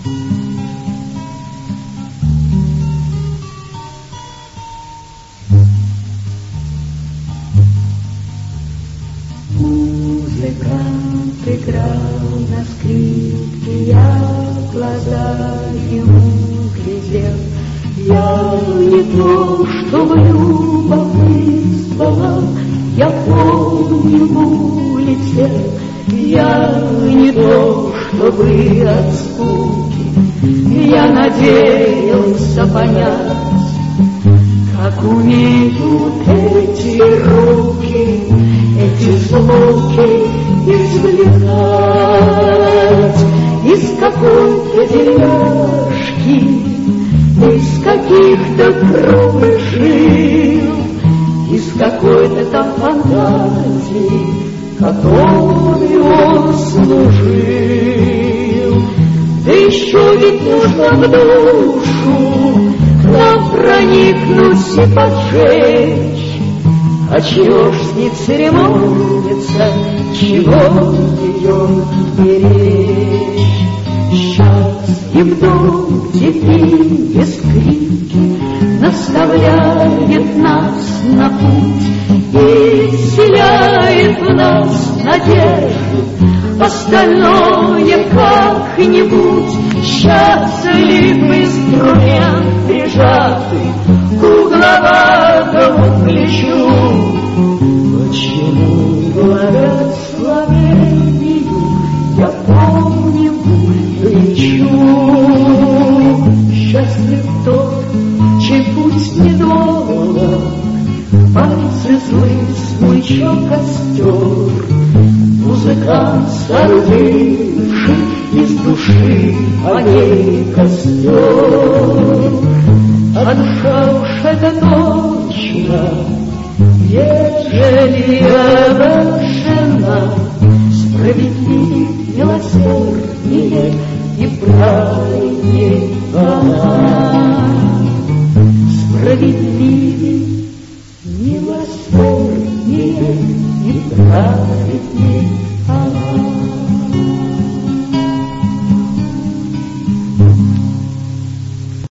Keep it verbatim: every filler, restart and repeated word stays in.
Музыкант играл на скрипке, я в глаза ему глядел. Я не то, чтобы любопытствовал, я помню улетел. Я не то, чтобы от скуки, я надеялся понять, как умеют эти руки, эти звуки извлекать из какой-то деревяшки, из каких-то круглых жил, из какой-то там фантазии, которой он служил. Да еще ведь нужно в душу к нам проникнуть и поджечь. А чего ж с ней церемониться, чего ее беречь? Сейчас и вдруг теперь без крики наставляет нас на путь и вселяет в нас надежду. Остальное как-нибудь счастлив инструмент прижатый к угловатому плечу. Почему благословению я помню плечу? Счастлив тот, чей путь недолг, пальцы злые смычок костер, музыкант, соорудивший из души по ней костер. А душа уж это точно, ежели обошена, справедливее, милосерднее и праведнее она. Справедливее, милосерднее и праведнее она.